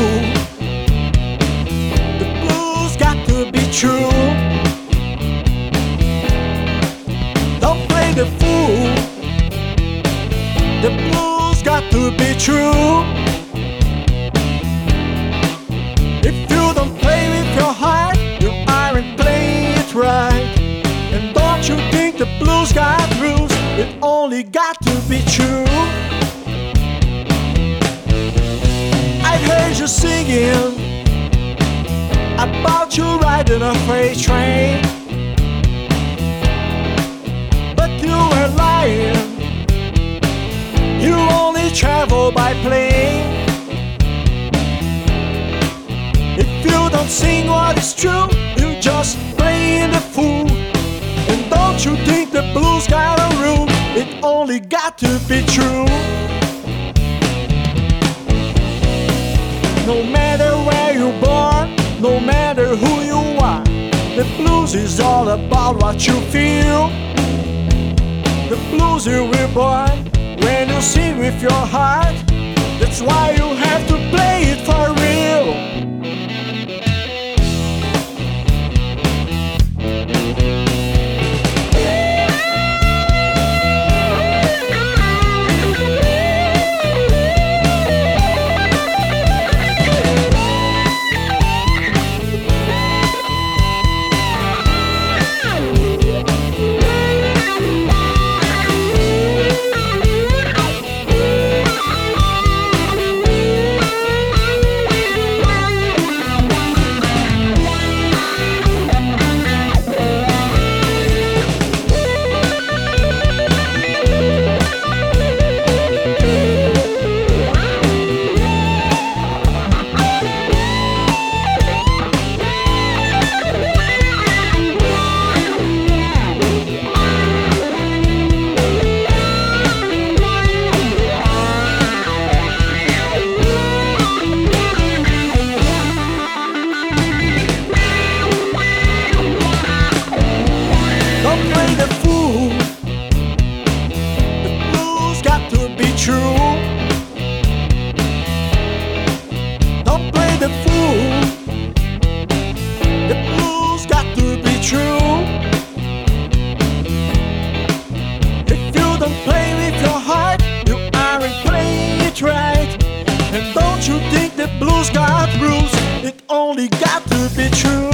fool. The blues got to be true. Don't play the fool. The blues got to be true. If you don't play with your heart, you aren't playing it right. And don't you think the blues got rules? It only got to be true. I heard you singing about you riding a freight train, but you were lying. You only travel by plane. If you don't sing what is true, you just playing the fool. And don't you think the blues got a rule? It only got to be true. No matter where you're born, no matter who you are, the blues is all about what you feel. The blues you were born when you sing with your heart. That's why you have to play it for real. True. Don't play the fool. The blues got to be true. If you don't play with your heart, you aren't playing it right. And don't you think the blues got rules? It only got to be true.